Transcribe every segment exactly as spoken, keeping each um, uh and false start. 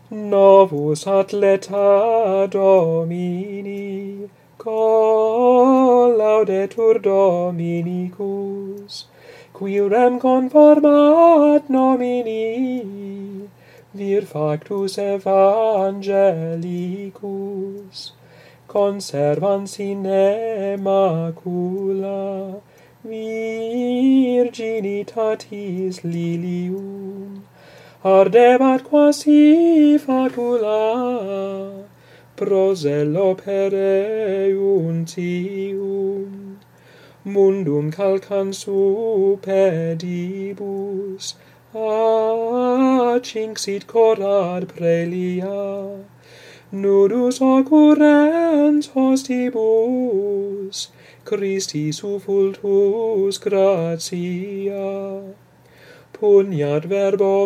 Novus atleta Domini, collaudetur Dominicus, qui rem conformat nomini, vir factus evangelicus, conservans sine macula, virginitatis lilium, ardebat quasi facula, pro zelo pereuncium, mundum calcans supedibus, accinxit cor ad prelia, nudus occurrens hostibus, Christi sufultus gratia, puniat verbo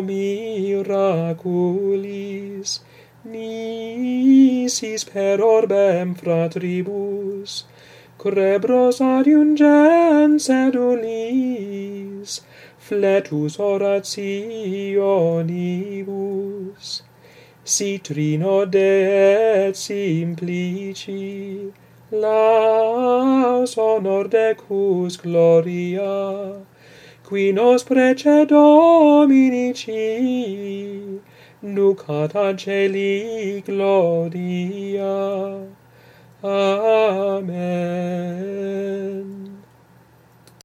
miraculis, nisis per orbem fratribus, crebros adiungens sedulis, fletus orationibus, citrino de et simplici, laus honor decus gloria, qui nos prece Dominici, nucat ad celi gloria. Amen.